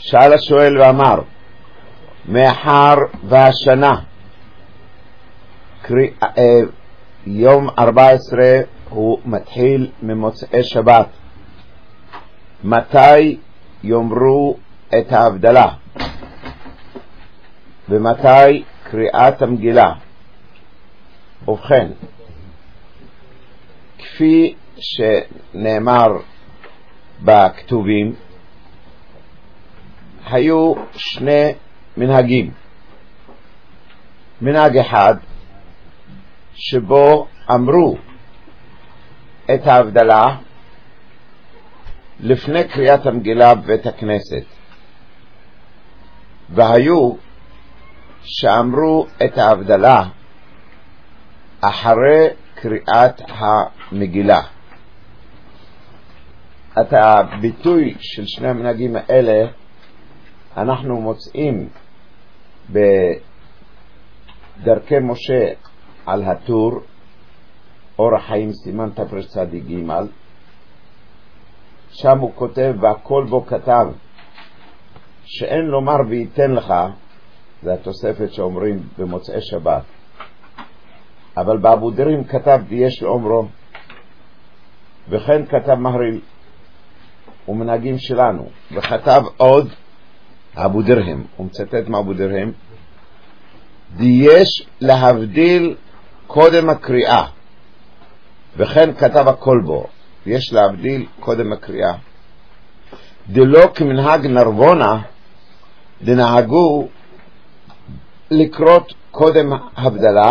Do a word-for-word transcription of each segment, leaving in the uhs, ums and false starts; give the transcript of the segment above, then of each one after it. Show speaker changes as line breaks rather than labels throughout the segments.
שאל השואל ואמר, מאחר והשנה קרי, אה, יום ארבע עשרה הוא מתחיל ממוצאי שבת, מתי יאמרו את ההבדלה ומתי קריאת המגילה? ובכן, כפי שנאמר בכתובים, היו שני מנהגים. מנהג אחד שבו אמרו את ההבדלה לפני קריאת המגילה בבית הכנסת, והיו שאמרו את ההבדלה אחרי קריאת המגילה. את הביטוי של שני המנהגים האלה אנחנו מוצאים בדרכי משה על הטור, אור החיים סימן תרצ"ג, שם הוא כותב, והכל בו כתב שאין לומר וייתן לך, זה התוספת שאומרים במוצאי שבת, אבל באבו דרים כתב ויש לאומרו, וכן כתב מהריל ומנהגים שלנו, וכתב עוד אבו דרהם, הוא מצטט מאבו דרהם, יש להבדיל קודם הקריאה, וכן כתב הכל בו, יש להבדיל קודם הקריאה, דלא כמנהג נרבונה דנהגו לקרות קודם הבדלה,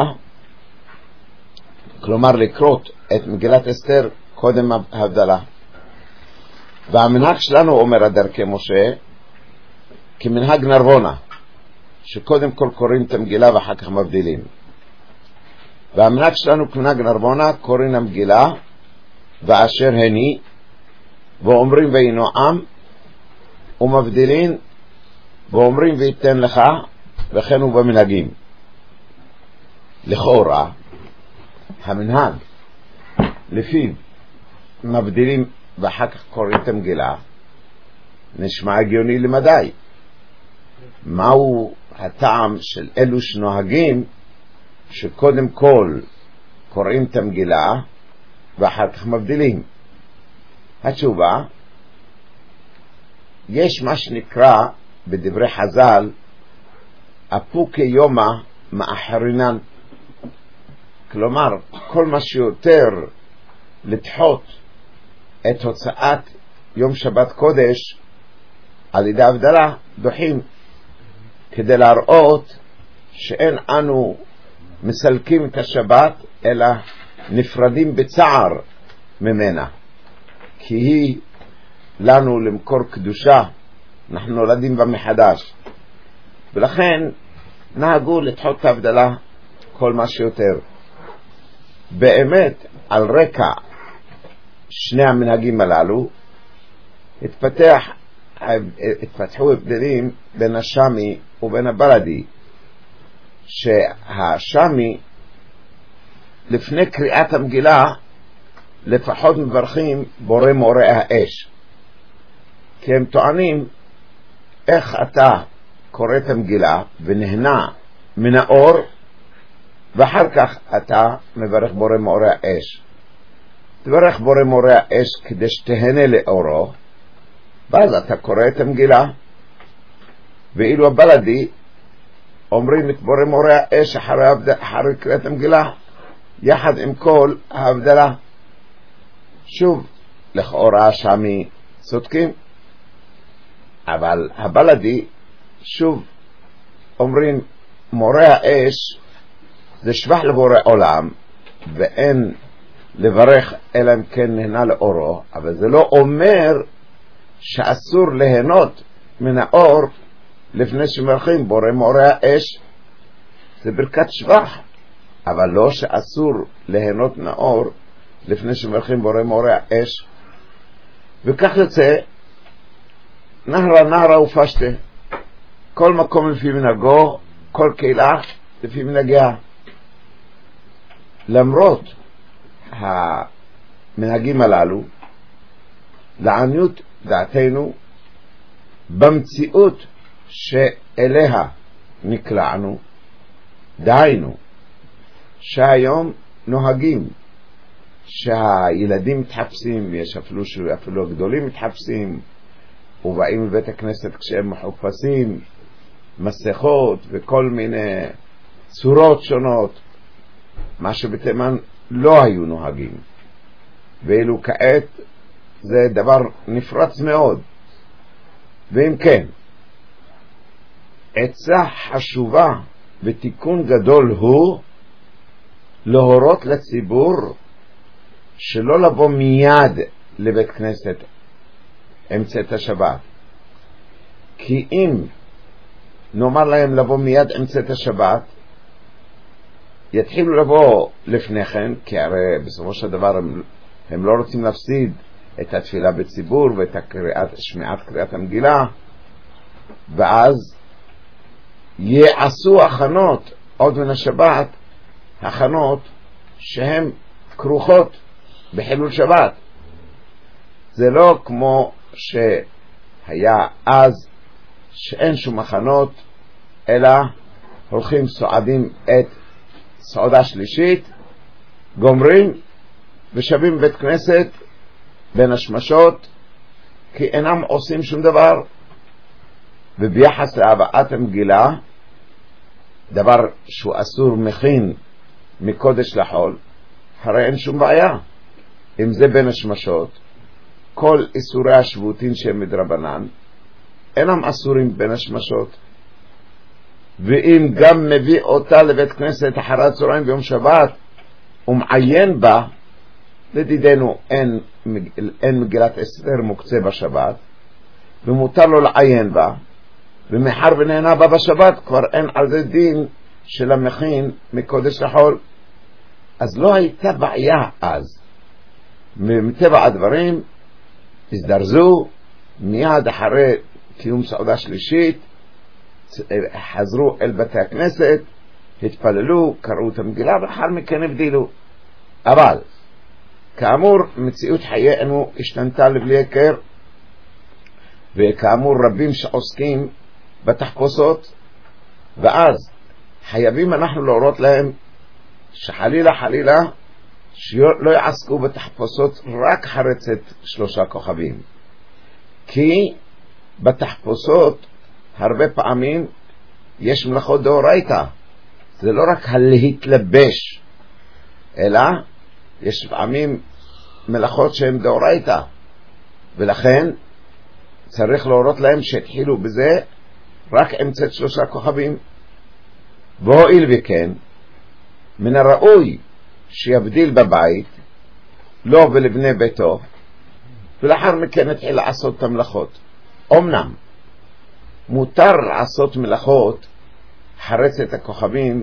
כלומר לקרות את מגילת אסתר קודם הבדלה. והמנהג שלנו, אומר הדרכי משה, כמנהג נרבונה, שקודם כל קוראים את המגילה ואחר כך מבדילים. והמנהג שלנו כמנהג נרבונה, קוראים המגילה ואשר הני, ואומרים וינועם, ומבדילין, ואומרים ויתן לך, וכן הוא במנהגים. לכאורה, המנהג, לפיו מבדילים ואחר כך קוראים את המגילה, נשמע הגיוני למדי. מהו הטעם של אלו שנוהגים שקודם כל קוראים את המגילה ואחר כך מבדילים? התשובה, יש מה שנקרא בדברי חז"ל אפוקי יומא מאחרינן, כלומר כל מה שיותר לדחות את הוצאת יום שבת קודש על ידי הבדלה דוחים, כדי להראות שאין אנו מסלקים את השבת אלא נפרדים בצער ממנה, כי היא לנו למקור קדושה, אנחנו נולדים בה מחדש, ולכן נהגו לדחות את ההבדלה כל מה שיותר. באמת על רקע שני המנהגים הללו התפתח התפתחו הבדלים בין השמי ובין הבלדי, שהשמי לפני קריאת המגילה לפחות מברכים בורא מורה האש, כי הם טוענים איך אתה קורא את המגילה ונהנה מן האור ואחר כך אתה מברך בורא מורה האש. תברך בורא מורה האש כדי שתהנה לאורו, ואז אתה קורא את המגילה. ואילו הבלדי אומרים את בורא מורה האש אחרי, אחרי קריאת המגילה יחד עם כל ההבדלה. שוב, לכאורה שמי צודקים, אבל הבלדי שוב אומרים מורה האש זה שבח לבורא עולם ואין לברך אלא אם כן נהנה לאורו, אבל זה לא אומר שאסור ליהנות מן האור לפני שמברכים בורא מורה האש. זה ברכת שבח, אבל לא שאסור ליהנות מן האור לפני שמברכים בורא מורה האש. וכך יוצא נהרה נהרה ופשטה, כל מקום לפי מנהגו, כל קהילה לפי מנהגיה. למרות המנהגים הללו, לעניות דעתנו במציאות שאליה נקלענו, דהיינו שהיום נוהגים שהילדים מתחפשים, ויש אפילו, אפילו הגדולים מתחפשים ובאים לבית הכנסת כשהם מחופשים, מסכות וכל מיני צורות שונות, מה שבתימן לא היו נוהגים, ואילו כעת זה דבר נפרץ מאוד. ואם כן, עצה חשובה ותיקון גדול הוא להורות לציבור שלא לבוא מיד לבית כנסת אמצע השבת, כי אם נאמר להם לבוא מיד אמצע השבת, יתחילו לבוא לפני כן, כי הרי בסופו של דבר הם, הם לא רוצים להפסיד את התפילה בציבור ואת הקריאת, שמיעת קריאת המגילה, ואז יעשו הכנות עוד מן השבת, הכנות שהן כרוכות בחילול שבת. זה לא כמו שהיה אז, שאין שום הכנות, אלא הולכים סועדים את סעודה שלישית, גומרים ושבים בית כנסת בין השמשות, כי אינם עושים שום דבר. וביחס להבאת המגילה, דבר שהוא אסור מכין מקודש לחול, הרי אין שום בעיה. אם זה בין השמשות, כל איסורי השבותין שהם מדרבנן אינם אסורים בין השמשות. ואם גם מביא אותה לבית כנסת אחרי הצהריים ביום שבת ומעיין בה, לדידנו אין, אין מגילת אסתר מוקצה בשבת ומותר לו לעיין בה, ומחר ונהנה בה בשבת, כבר אין על זה דין של המכין מקודש לחול. אז לא הייתה בעיה אז. מטבע הדברים הזדרזו מיד אחרי קיום סעודה שלישית, חזרו אל בתי הכנסת, התפללו, קראו את המגילה ואחר מכן הבדילו. אבל כאמור מציאות חיינו השתנתה לבלי הכר, וכאמור רבים שעוסקים בתחפושות, ואז חייבים אנחנו להורות להם שחלילה חלילה שלא יעסקו בתחפושות רק חרצת שלושה כוכבים, כי בתחפושות הרבה פעמים יש מלאכות דאורייתא. זה לא רק הלהתלבש, אלא יש פעמים מלאכות שהן דאורייתא, ולכן צריך להורות להם שהתחילו בזה רק אמצע שלושה כוכבים. והואיל וכן, מן הראוי שיבדיל בבית לא ולבני ביתו, ולאחר מכן התחיל לעשות את המלאכות. אמנם מותר לעשות מלאכות חרצת הכוכבים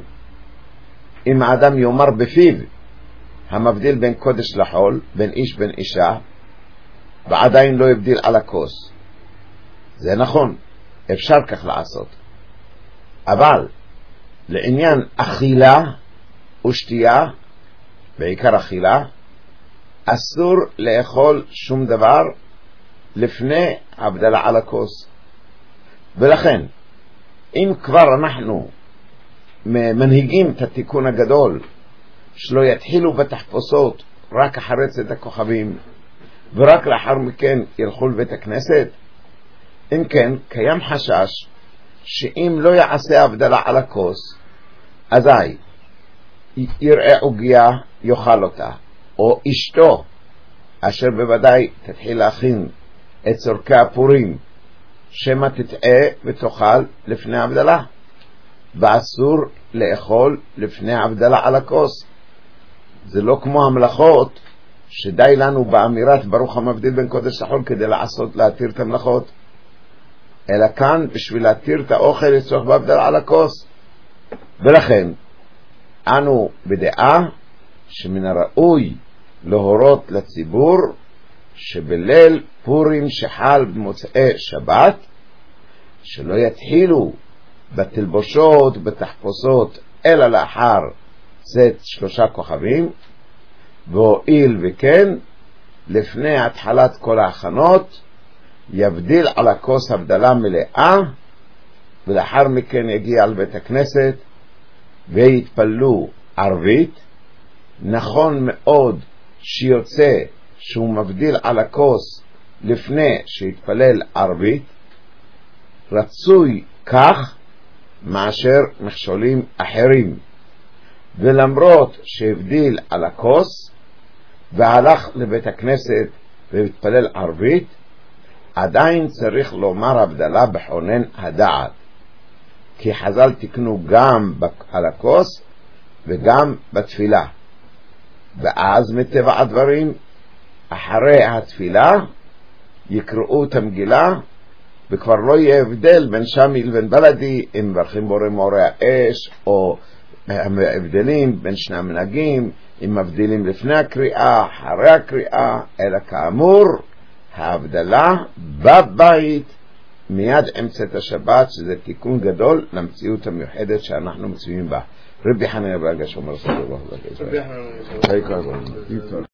אם האדם יאמר בפיו המבדיל בין קודש לחול, בין איש בין אישה, ועדיין לא יבדיל על הכוס. זה נכון, אפשר כך לעשות. אבל לעניין אכילה ושתייה, בעיקר אכילה, אסור לאכול שום דבר לפני הבדלה על הכוס. ולכן אם כבר אנחנו מנהיגים את התיקון הגדול שלא יתחילו בתחפושות רק חרצת הכוכבים ורק לאחר מכן ילכו לבית הכנסת, אם כן קיים חשש שאם לא יעשה הבדלה על הכוס, אזי יראה עוגיה יאכל אותה, או אשתו אשר בוודאי תתחיל להכין את צורכי הפורים שמה תטעה ותאכל לפני הבדלה, ואסור לאכול לפני הבדלה על הכוס. זה לא כמו המלאכות שדי לנו באמירת ברוך המבדיל בין קודש לחול כדי לעשות להתיר את המלאכות, אלא כאן בשביל להתיר את האוכל לצורך בהבדלה על הכוס. ולכן אנו בדעה שמן הראוי להורות לציבור שבליל פורים שחל במוצאי שבת שלא יתחילו בתלבושות בתחפושות אלא לאחר צאת שלושה כוכבים, והואיל וכן לפני התחלת כל ההכנות יבדיל על הכוס הבדלה מלאה, ולאחר מכן יגיע על בית הכנסת ויתפללו ערבית. נכון מאוד שיוצא שהוא מבדיל על הכוס לפני שיתפלל ערבית, רצוי כך מאשר מכשולים אחרים. ולמרות שהבדיל על הכוס והלך לבית הכנסת והתפלל ערבית, עדיין צריך לומר הבדלה בחונן הדעת, כי חז"ל תקנו גם על הכוס וגם בתפילה. ואז מטבע הדברים אחרי התפילה יקראו את המגילה, וכבר לא יהיה הבדל בין שמיל ובין בלדי, אם מברכים בורא מאורי האש, או הבדלים בין שני המנהגים, אם מבדילים לפני הקריאה, אחרי הקריאה, אלא כאמור ההבדלה בבית מיד אמצע השבת, שזה תיקון גדול למציאות המיוחדת שאנחנו מצויים בה. רבי חנינא בר הגשא אומר סדר אלוהים.